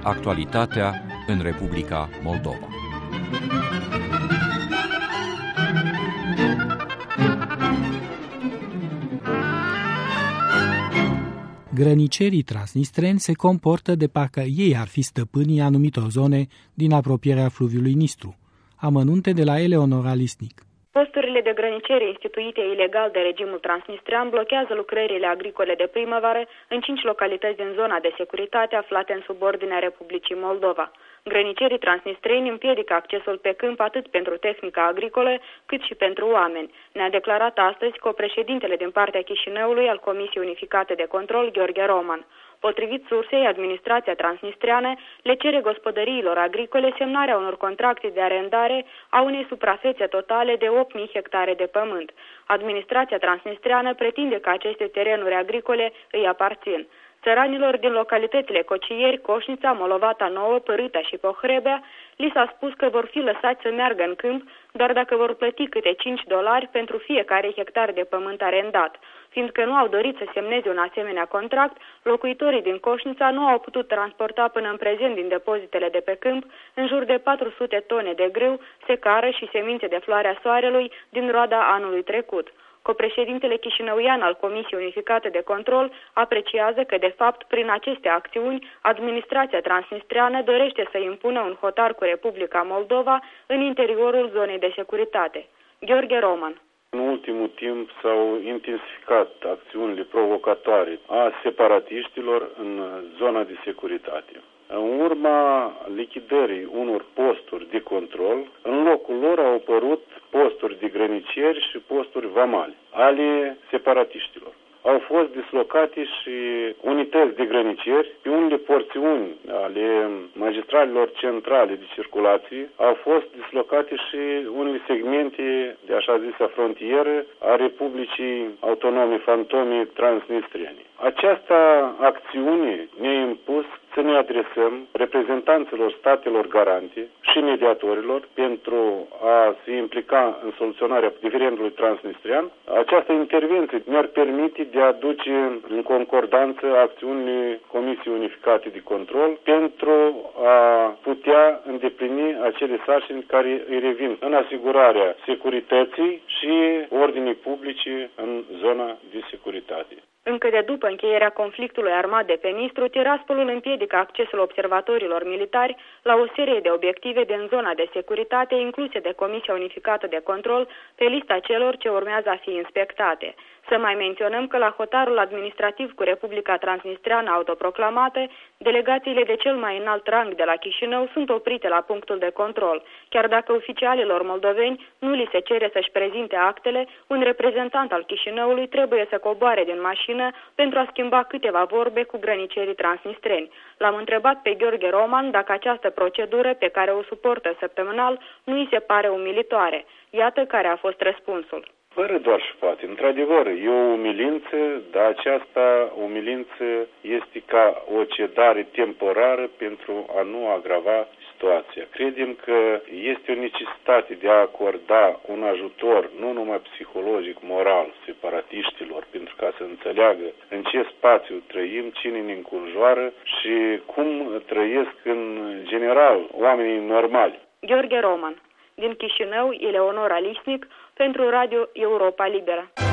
Actualitatea în Republica Moldova. Grănicerii transnistreni se comportă de parcă ei ar fi stăpânii anumitor zone din apropierea fluviului Nistru. Amănunte de la Eleonora Lisnic. Posturile de grăniceri instituite ilegal de regimul transnistrean blochează lucrările agricole de primăvară în 5 localități din zona de securitate aflate în subordinea Republicii Moldova. Grănicerii transnistreni împiedică accesul pe câmp atât pentru tehnica agricolă cât și pentru oameni. Ne-a declarat astăzi copreședintele din partea Chișinăului al Comisiei Unificate de Control, Gheorghe Roman. Potrivit sursei, administrația transnistreană le cere gospodăriilor agricole semnarea unor contracte de arendare a unei suprafețe totale de 8.000 hectare de pământ. Administrația transnistreană pretinde că aceste terenuri agricole îi aparțin. Țăranilor din localitățile Cocieri, Coșnița, Molovata Nouă, Părâta și Pohrebea li s-a spus că vor fi lăsați să meargă în câmp doar dacă vor plăti câte $5 pentru fiecare hectar de pământ arendat. Fiindcă nu au dorit să semneze un asemenea contract, locuitorii din Coșnița nu au putut transporta până în prezent din depozitele de pe câmp în jur de 400 tone de grâu, secară și semințe de floarea soarelui din roada anului trecut. Copreședintele chișinăuian al Comisiei Unificate de Control apreciază că, de fapt, prin aceste acțiuni, administrația transnistreană dorește să impună un hotar cu Republica Moldova în interiorul zonei de securitate. Gheorghe Roman. În ultimul timp s-au intensificat acțiunile provocatoare a separatiștilor în zona de securitate. În urma lichidării unor posturi de control, în locul lor au apărut posturi de grăniceri și posturi vamale ale separatiștilor. Au fost dislocate și unități de grăniceri pe unele porțiuni ale magistralelor centrale de circulație. Au fost dislocate și unele segmente de așa zisă frontieră a Republicii Autonome Fantome Transnistriene. Această acțiune ne-a impus să ne adresăm reprezentanților statelor garante și mediatorilor pentru a se implica în soluționarea diferendului transnistrian. Această intervenție ne-ar permite de a duce în concordanță acțiunile Comisiei Unificate de Control pentru a putea îndeplini acele sarcini care îi revin în asigurarea securității și ordinii publice în zona de securitate. Încă de după încheierea conflictului armat de pe Nistru, Tiraspolul împiedică accesul observatorilor militari la o serie de obiective din zona de securitate incluse de Comisia Unificată de Control pe lista celor ce urmează a fi inspectate. Să mai menționăm că la hotarul administrativ cu Republica Transnistreană autoproclamată, delegațiile de cel mai înalt rang de la Chișinău sunt oprite la punctul de control. Chiar dacă oficialilor moldoveni nu li se cere să-și prezinte actele, un reprezentant al Chișinăului trebuie să coboare din mașină pentru a schimba câteva vorbe cu grănicerii transnistreni. L-am întrebat pe Gheorghe Roman dacă această procedură pe care o suportă săptămânal nu îi se pare umilitoare. Iată care a fost răspunsul. Fără doar și poate. Într-adevăr, e o umilință, dar această umilință este ca o cedare temporară pentru a nu agrava situația. Credem că este o necesitate de a acorda un ajutor, nu numai psihologic, moral, separatiștilor, pentru ca să înțeleagă în ce spațiu trăim, cine ne înconjoară și cum trăiesc în general oamenii normali. Gheorghe Roman. Din Chișinău, Eleonora Lisnic, pentru Radio Europa Liberă.